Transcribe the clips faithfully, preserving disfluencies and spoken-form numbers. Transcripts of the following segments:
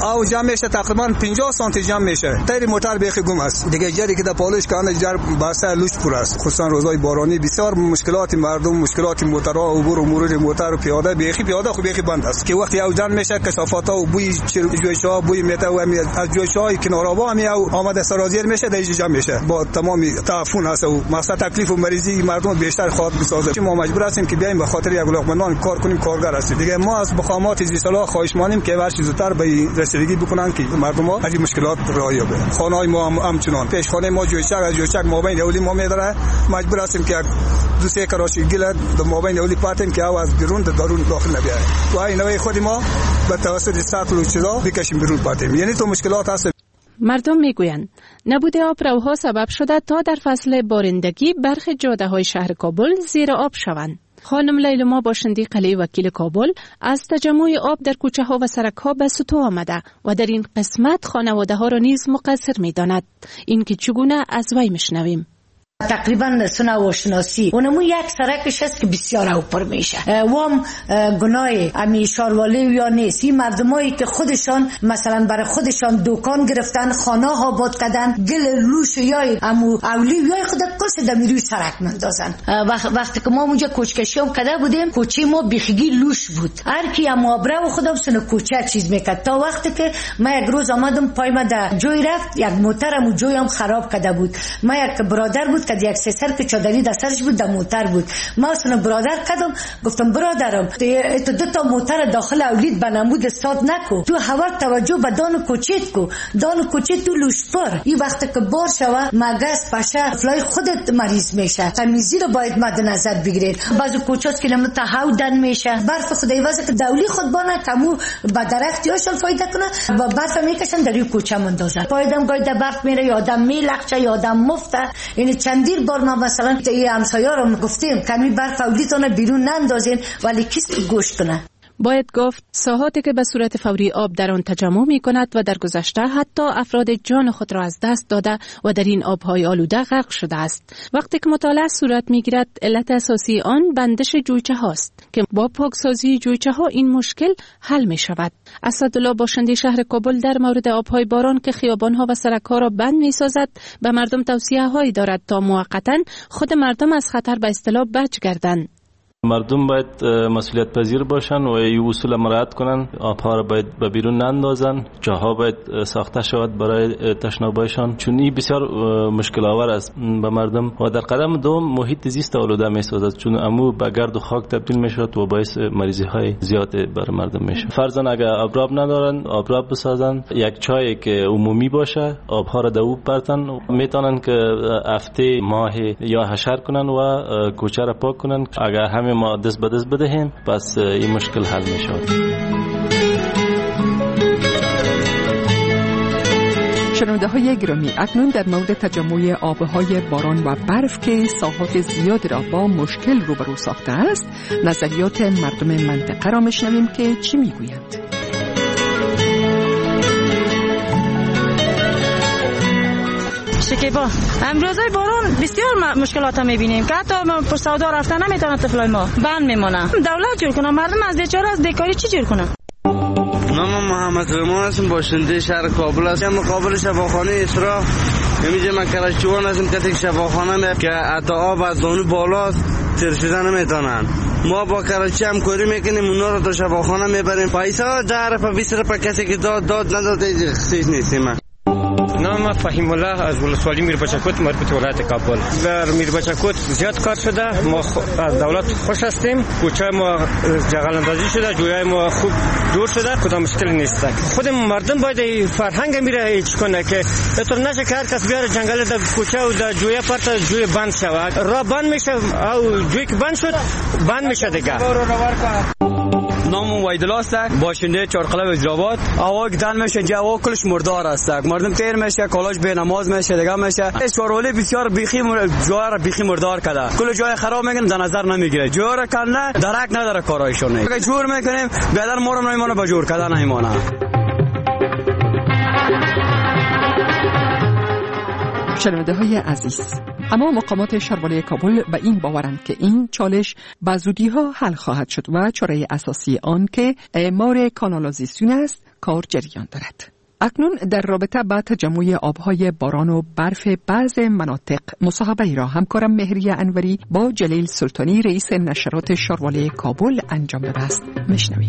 او جمع میشه تقریبا پنجاه سانتی جمع میشه. تیر موتور بیخی گم است دیگه. جری که در پالش کنه جر باسه لوچ پر است. خصوصا روزهای بارانی بسیار مشکلات مردم، مشکلات موتورها، عبور و مرور موتور و پیاده بیخی پیاده خوب بیخی بند است که وقتی او جمع میشه کثافات و بوی جویشا بوی میته و از جویشای کنارها هم او آمده سرازیر میشه در جمع میشه. با تمام تعفن است و مثلا تکلیف و مریضی مردم بیشتر خواهد بسازه. ما مجبور هستیم که بیایم به خاطر یک علاقمندان کار کنیم، کارگر هستیم دیگه. ما از بخامات زیستالا خواهش مانیم که ورش زودتر به رسیدگی بکنن که مردم ها از مشکلات راه یابه. خانه های ما هم همچنان پیش خانه ما جویچک از جویچک مابین اولی ما میداره. مجبور هستیم که دو سه کراشی گل در مابین اولی پاتیم که او از بیرون درون داخل نبیاره و این نوع خود ما به توسط سطل و چیزا بکشیم بیرون پاتیم. یعنی تو مشکلات هست. مردم میگویند نبود آبروها سبب شده تا در فصل بارندگی برخی جاده‌های شهر کابل زیر آب شوند. خانم لیلما باشندی قلعه وکیل کابل از تجمع آب در کوچه ها و سرک ها به سطوح آمده و در این قسمت خانواده ها را نیز مقصر می داند. این که چگونه از وی میشنویم. تقریبا سنا و شناسی اونمو یک سرکش است که بسیار اوپر میشه و هم گناه امی شاروالی یا نیست. این مردمایی که خودشان مثلا برای خودشان دکان گرفتن، خانه ها آباد کردن، گل لوش یا امو اولی یا خود کس دمیروی سرک مندازن. وقت وقتی که ما اونجا کوچکشی هم کده بودیم کوچه ما بیخیگی لوش بود. هر کی هم ابره و خودم سن کوچه چیز میکرد تا وقتی که ما یک روز آمدم پای ما در جوی رفت یک موترم و جوی هم خراب کده بود. ما یک برادر بود که یک سر که چادری در سرش بود در موتر بود. ما اصلا برادر کردم گفتم برادرم تو دو تا موتر داخل اولید بنمود استاد نکو، تو هوا توجه به دان کوچیت کو، دان کوچیت تو لوشپر. این وقت که بار شوه مگس پشه فلای خودت مریض میشه. تمیزی رو باید مد نظر بگیرید. بعضی کوچاست کیلومتر هاو دن میشه. برف خدای واسه که دولی خود بانه کمو با درختیاشون فایده کنه و برف میکشن در این کوچه مندازن. فایدم گاید برف میره یا آدم میلخچه یا آدم مفته. یعنی چندین بار ما مثلا این همسایه‌ها رو گفتیم کمی برف اولیتونه بیرون نندازین ولی کسی گوش کنه. باید گفت ساحاتی که به صورت فوری آب در آن تجمع می کند و در گذشته حتی افراد جان خود را از دست داده و در این آبهای آلوده غرق شده است. وقتی که مطالعه صورت می گیرد علت اساسی آن بندش جویچه هاست که با پاکسازی جویچه ها این مشکل حل می شود. اسدالله باشنده شهر کابل در مورد آبهای باران که خیابان ها و سرک ها را بند می سازد به مردم توصیه هایی دارد تا موقتا خود مردم از خطر به اصطلاح بچ گردند. مردم باید مسئولیت پذیر باشن و این اصول مراعات کنن. آبها را باید به بیرون نندازن. جاها باید ساخته شود برای تشنابایشان چون این بسیار مشکل آور است به مردم و در قدم دوم محیط زیست آلوده می سازد چون امو به گرد و خاک تبدیل می شود و باعث مریضی های زیاد بر مردم می شود. فرضاً اگر آبراب ندارن آبراب بسازن، یک چای که عمومی باشه، آبها را دو پرتن میتونن که هفته ماه یا حشر کنن و کوچه را پاک کنن. اگر همه ما دست به دست بدهیم پس این مشکل حل می شود. شنونده های گرامی، اکنون در مورد تجمع آبهای باران و برف که ساحات زیادی را با مشکل روبرو ساخته است نظریات مردم منطقه را میشنویم که چی میگویند. شکیبا امروزای باران بسیار مشکلات میبینیم که حتی پر سودا رفتن نمیتونه طفلای ما بند میمونه. دولت جور کنه، مردم از بیچاره از بیکاری چی جور کنه؟ نام محمد رمان هستم، باشنده شهر کابل هستم. مقابل شفاخانه اسرا میگه من کلاشوان هستم که تک شفاخانه که حتی آب از دانو بالا تر شدن نمیتونن. ما با کراچی هم کاری میکنیم اونا رو تا شفاخانه میبریم. پیسا ده رفع بیست رفع کسی که داد داد نداده خصیص نیستیم. نام فهیم الله از ولسوالی میربچکوت مربوط به ولایت کابل. در میربچکوت زیاد کار شده. ما از دولت خوش هستیم. کوچه ما جغل اندازی شده، جویای ما خوب دور شده، کدام مشکل نیست. خود مردم باید فرهنگ میره هیچ کنه که اینطور نشه که هر کس بیاره جنگل در کوچه و در جویا پرت جوی بند شود. راه بند میشه او جوی که بند شد بند میشه دیگه. نام ویدلا است، باشنده چهارقلب وزیرآباد. هوا گدن میشه، جو کلش مردار است. مردم تیر میشه، کالاش به نماز میشه، دیگه میشه. شورولی بسیار بیخی جوار را بیخی مردار کرده. کل جای خراب میکنن در نظر نمیگیره. جوار را کنه درک نداره کارایشون. اگه جور میکنیم بیادر ما رو نمیمونه با جور کردن نمیمونه. شنونده های عزیز، اما مقامات شهروالی کابل به این باورند که این چالش به زودی ها حل خواهد شد و چاره اساسی آن که اعمار کانالازیسیون است کار جریان دارد. اکنون در رابطه با تجمع آبهای باران و برف بعض مناطق مصاحبه را همکارم مهری انوری با جلیل سلطانی رئیس نشرات شارواله کابل انجام داده است. میشنویم.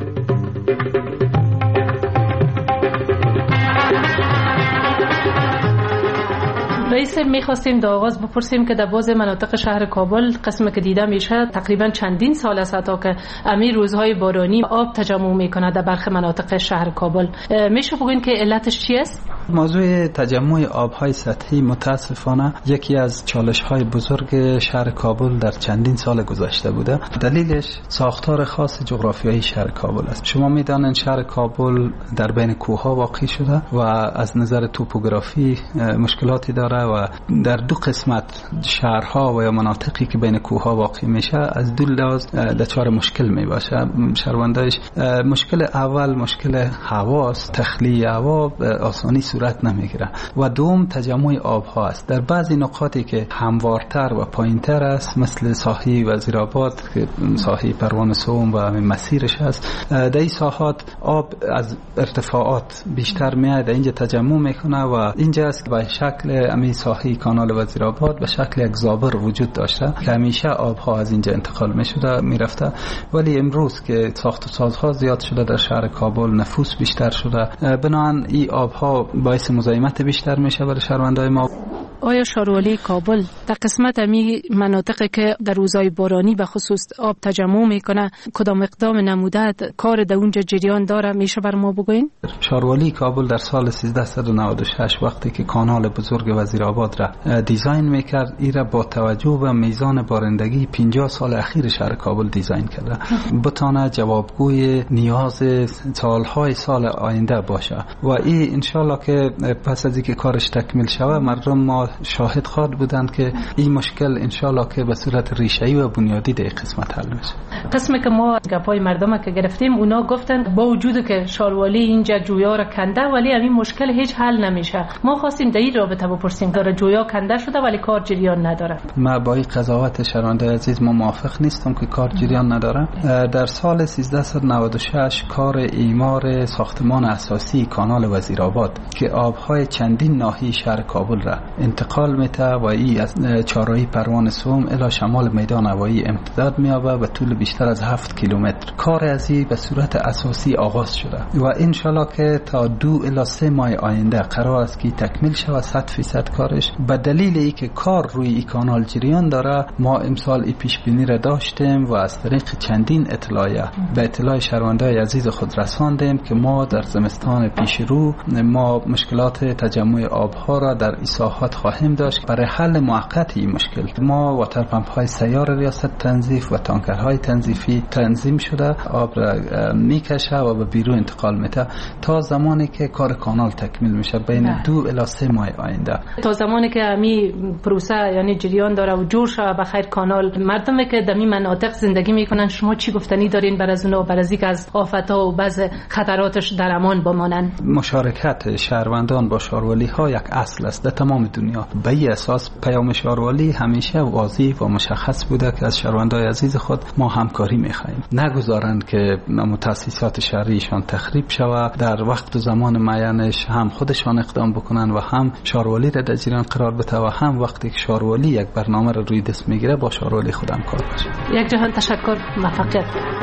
رئیس، میخواستیم در آغاز بپرسیم که در بعض مناطق شهر کابل قسم که دیده میشه تقریبا چندین سال است تا که امی روزهای بارانی آب تجمع میکنه در برخی مناطق شهر کابل. میشه بگین که علتش چی است؟ موضوع تجمع آبهای سطحی متاسفانه یکی از چالش‌های بزرگ شهر کابل در چندین سال گذشته بوده. دلیلش ساختار خاص جغرافیایی شهر کابل است. شما میدانید شهر کابل در بین کوه‌ها واقع شده و از نظر توپوگرافی مشکلاتی داره و در دو قسمت شهرها و یا مناطقی که بین کوه‌ها واقع میشه از دو لحاظ دچار مشکل میباشه. شهروندایش مشکل اول مشکل هواست، تخلیه هوا آسانی صورت نمیگیره و دوم تجمع آبها است. در بعضی نقاطی که هموارتر و پایینتر است مثل ساحه وزیرآباد که ساحه پروان سوم و مسیرش است، در این ساحات آب از ارتفاعات بیشتر میاد اینجا تجمع میکنه و اینجا است به شکل امی ساحه کانال وزیرآباد به شکل یک زابر وجود داشته که همیشه آبها از اینجا انتقال میشده میرفته، ولی امروز که ساخت و سازها زیاد شده در شهر کابل، نفوس بیشتر شده، بنابراین این آبها باعث مزاحمت بیشتر میشه برای شهروندای ما. آیا شاروالی کابل در قسمت امی مناطقی که در روزهای بارانی به خصوص آب تجمع میکنه کدام اقدام نموده کار در اونجا جریان داره؟ میشه بر ما بگوین؟ شاروالی کابل در سال سیزده نود و شش وقتی که کانال بزرگ وزیرآباد را دیزاین میکرد، این را با توجه به میزان بارندگی پنجاه سال اخیر شهر کابل دیزاین کرده بتانه جوابگوی نیاز سالهای سال آینده باشه و این انشالله که پس از اینکه کارش تکمیل شود مردم ما شاهد خواهد بودند که این مشکل انشالله که به صورت ریشه‌ای و بنیادی در قسمت حل میشه. قسمی که ما گپای مردم که گرفتیم اونا گفتن با وجود که شاروالی اینجا جویا را کنده ولی همین مشکل هیچ حل نمیشه. ما خواستیم در این رابطه بپرسیم که جویا کنده شده ولی کار جریان نداره. ما با این قضاوت شنونده عزیز ما موافق نیستم که کار جریان نداره. در سال سیزده نود و شش کار اعمار ساختمان اساسی کانال وزیرآباد که آبهای چندین ناحیه شهر کابل را انتقال میته و این از چهارراهی پروان سوم الی شمال میدان هوایی امتداد میابه و طول بیشتر از هفت کیلومتر. کار از این به صورت اساسی آغاز شده و انشالله که تا دو الی سه ماه آینده قرار است که تکمیل شود صد فیصد کارش. به دلیل ای که کار روی این کانال جریان داره ما امسال ای پیش بینی را داشتیم و از طریق چندین اطلاعیه به اطلاع شهروندای عزیز خود رساندیم که ما در زمستان پیش رو ما مشکلات تجمع آبها را در این ساحات خواهیم داشت. برای حل موقت این مشکل ما واتر پمپ های سیار ریاست تنظیف و تانکرهای تنظیفی تنظیم شده آب را میکشه و به بیرون انتقال میده تا زمانی که کار کانال تکمیل میشه بین دو الی سه ماه آینده. تا زمانی که امی پروسه یعنی جریان داره و جور شده بخیر کانال، مردمی که در این مناطق زندگی میکنن شما چی گفتنی دارین بر از اونها بر از اینکه از آفت‌ها و بعض خطراتش در امان بمانن؟ مشارکت شهروندان با شاروالی ها یک اصل است در تمام دنیا. به این اساس پیام شاروالی همیشه واضح و مشخص بوده که از شهروندای عزیز خود ما همکاری میخواهیم، نگذارند که مؤسسات شهریشان تخریب شود، در وقت و زمان معینش هم خودشان اقدام بکنن و هم شاروالی را در جریان قرار بده و هم وقتی که شاروالی یک برنامه را روی دست میگیره با شاروالی خود همکار باشه. یک جهان تشکر، موفقیت.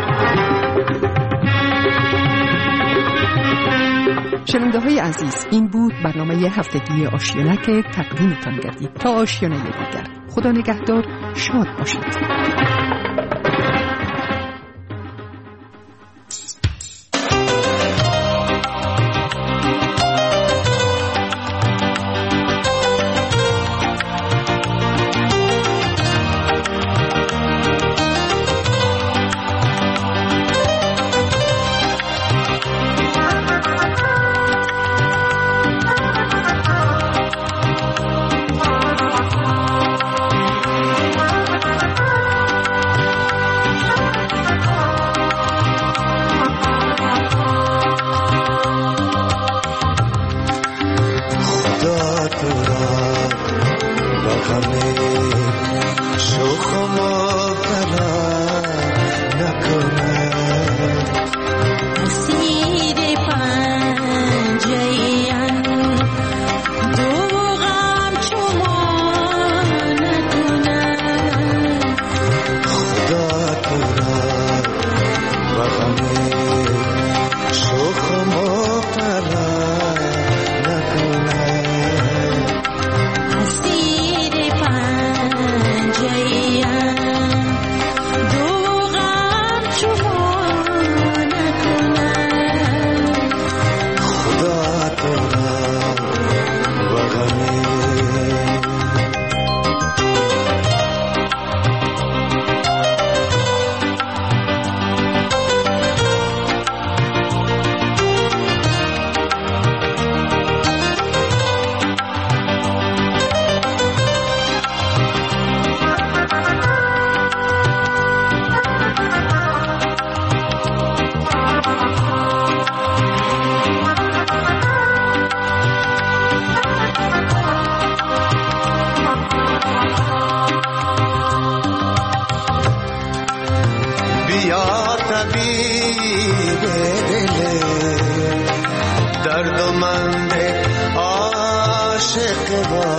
شنونده های عزیز، این بود برنامه هفتگی آشیانه که تقدیمتان کردید. تا آشیانه دیگر، خدا نگهدار، شاد باشید. با